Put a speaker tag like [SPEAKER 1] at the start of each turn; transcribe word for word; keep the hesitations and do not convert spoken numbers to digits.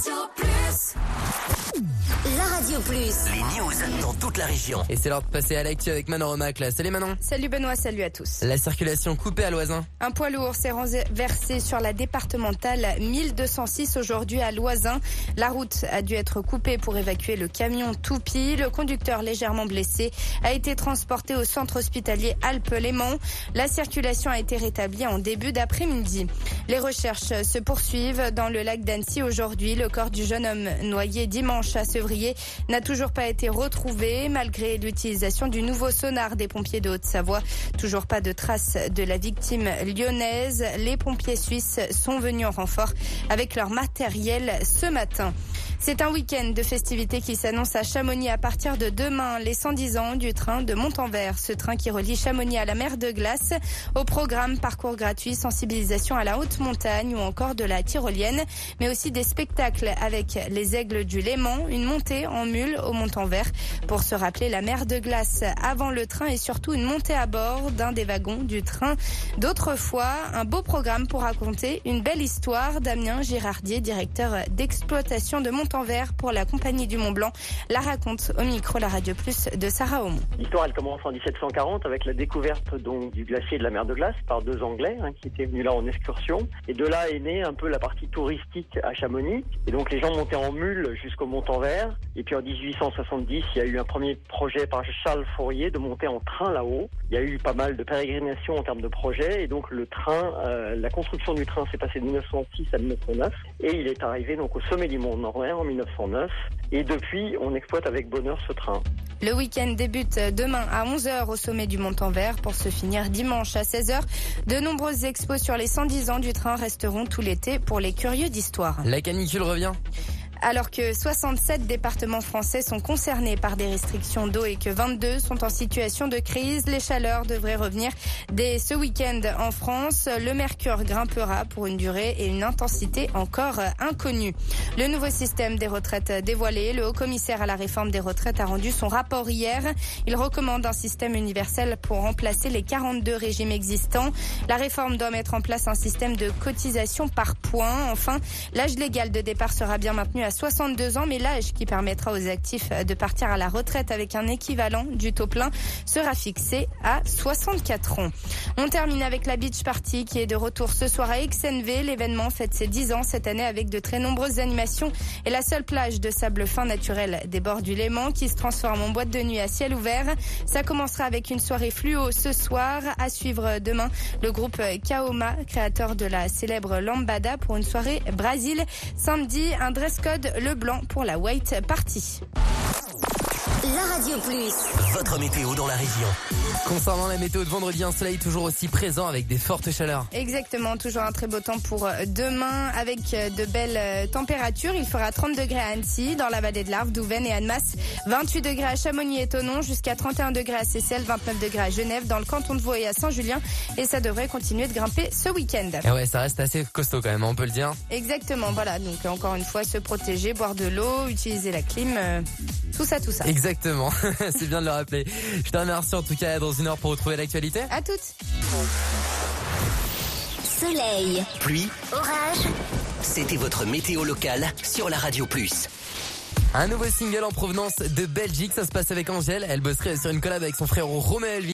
[SPEAKER 1] Radio Plus. La Radio Plus.
[SPEAKER 2] Les news dans toute la région.
[SPEAKER 3] Et c'est l'heure de passer à l'actu avec Manon Romac. Là. Salut Manon.
[SPEAKER 4] Salut Benoît, salut à tous.
[SPEAKER 3] La circulation coupée à Loisin.
[SPEAKER 4] Un poids lourd s'est versé sur la départementale mille deux cent six aujourd'hui à Loisin. La route a dû être coupée pour évacuer le camion Toupie. Le conducteur légèrement blessé a été transporté au centre hospitalier Alpes-Léman. La circulation a été rétablie en début d'après-midi. Les recherches se poursuivent dans le lac d'Annecy aujourd'hui. Le corps du jeune homme noyé dimanche à Sevrier n'a toujours pas été retrouvé malgré l'utilisation du nouveau sonar des pompiers de Haute-Savoie. Toujours pas de traces de la victime lyonnaise. Les pompiers suisses sont venus en renfort avec leur matériel ce matin. C'est un week-end de festivités qui s'annonce à Chamonix à partir de demain. Les cent dix ans du train de Montanvert, ce train qui relie Chamonix à la mer de glace. Au programme, parcours gratuit, sensibilisation à la haute montagne ou encore de la tyrolienne, mais aussi des spectacles avec les aigles du Léman, une montée en mule au Montanvert pour se rappeler la mer de glace avant le train et surtout une montée à bord d'un des wagons du train d'autrefois. Un beau programme pour raconter une belle histoire. Damien Girardier, directeur d'exploitation de Montanvert pour la Compagnie du Mont Blanc, la raconte au micro La Radio Plus de Sarah Aumont.
[SPEAKER 5] L'histoire, elle commence en dix-sept cent quarante avec la découverte donc du glacier de la mer de glace par deux Anglais hein, qui étaient venus là en excursion. Et de là est née un peu la partie touristique à Chamonix. Et donc les gens montaient en mule jusqu'au Montanvert. Et puis en dix-huit cent soixante-dix, il y a eu un premier projet par Charles Fourier de monter en train là-haut. Il y a eu pas mal de pérégrinations en termes de projets. Et donc le train, euh, la construction du train s'est passée de mille neuf cent six à mille neuf cent neuf. Et il est arrivé donc au sommet du Mont Nord en mille neuf cent neuf. Et depuis, on exploite avec bonheur ce train.
[SPEAKER 4] Le week-end débute demain à onze heures au sommet du Montanvert pour se finir dimanche à seize heures. De nombreuses expos sur les cent dix ans du train resteront tout l'été pour les curieux d'histoire.
[SPEAKER 3] La canicule revient.
[SPEAKER 4] Alors que soixante-sept départements français sont concernés par des restrictions d'eau et que vingt-deux sont en situation de crise, les chaleurs devraient revenir dès ce week-end en France. Le mercure grimpera pour une durée et une intensité encore inconnues. Le nouveau système des retraites dévoilé, le haut-commissaire à la réforme des retraites a rendu son rapport hier. Il recommande un système universel pour remplacer les quarante-deux régimes existants. La réforme doit mettre en place un système de cotisation par points. Enfin, l'âge légal de départ sera bien maintenu à soixante-deux ans, mais l'âge qui permettra aux actifs de partir à la retraite avec un équivalent du taux plein sera fixé à soixante-quatre ans. On termine avec la Beach Party qui est de retour ce soir à Aix-en-V. L'événement fête ses dix ans cette année avec de très nombreuses animations et la seule plage de sable fin naturel des bords du Léman qui se transforme en boîte de nuit à ciel ouvert. Ça commencera avec une soirée fluo ce soir. À suivre demain, le groupe Kaoma, créateur de la célèbre Lambada pour une soirée Brésil. Samedi, un dress code le blanc pour la White Party.
[SPEAKER 1] La Radio Plus.
[SPEAKER 2] Votre météo dans la région.
[SPEAKER 3] Concernant la météo de vendredi, un soleil toujours aussi présent avec des fortes chaleurs.
[SPEAKER 4] Exactement, toujours un très beau temps pour demain avec de belles températures. Il fera trente degrés à Annecy, dans la vallée de l'Arve, Douvaine et Annemasse, vingt-huit degrés à Chamonix et Thonon, jusqu'à trente et un degrés à Seyssel, vingt-neuf degrés à Genève, dans le canton de Vaud et à Saint-Julien. Et ça devrait continuer de grimper ce week-end.
[SPEAKER 3] Et ouais, ça reste assez costaud quand même, on peut le dire.
[SPEAKER 4] Exactement, voilà. Donc encore une fois, se protéger, boire de l'eau, utiliser la clim, euh, tout ça, tout ça.
[SPEAKER 3] Exactement, c'est bien de le rappeler. Je te remercie en tout cas dans une heure pour retrouver l'actualité.
[SPEAKER 4] À toutes.
[SPEAKER 1] Soleil,
[SPEAKER 2] Pluie,
[SPEAKER 1] orage.
[SPEAKER 2] c'était votre météo locale sur la Radio Plus.
[SPEAKER 3] Un nouveau single en provenance de Belgique, ça se passe avec Angèle. Elle bosserait sur une collab avec son frère Romain Elvis.